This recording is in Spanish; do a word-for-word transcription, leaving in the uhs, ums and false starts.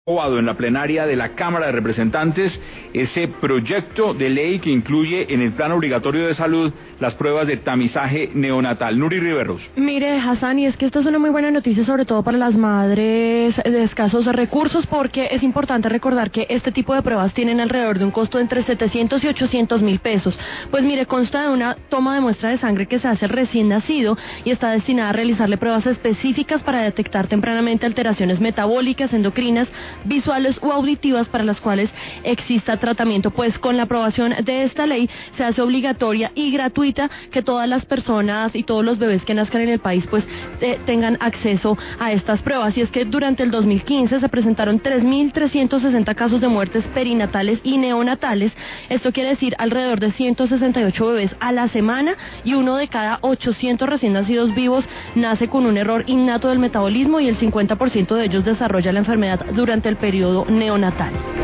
aprobado en la plenaria de la Cámara de Representantes ese proyecto de ley que incluye en el plan obligatorio de salud las pruebas de tamizaje neonatal. Nuri Riveros. Mire, Hassan, y es que esta es una muy buena noticia, sobre todo para las madres de escasos recursos, porque es importante recordar que este tipo de pruebas tienen alrededor de un costo entre setecientos y ochocientos mil pesos. Pues mire, consta de una toma de muestra de sangre que se hace al recién nacido y está destinada a realizarle pruebas específicas para detectar tempranamente alteraciones metabólicas, endocrinas, visuales o auditivas para las cuales exista tratamiento. Pues con la aprobación de esta ley se hace obligatoria y gratuita que todas las personas y todos los bebés que nazcan en el país pues eh, tengan acceso a estas pruebas. Y es que durante el dos mil quince se presentaron tres mil trescientos sesenta casos de muertes perinatales y neonatales. Esto quiere decir alrededor de ciento sesenta y ocho bebés a la semana, y uno de cada ochocientos recién nacidos vivos nace con un error innato del metabolismo, y el cincuenta por ciento de ellos desarrolla la enfermedad durante el periodo neonatal.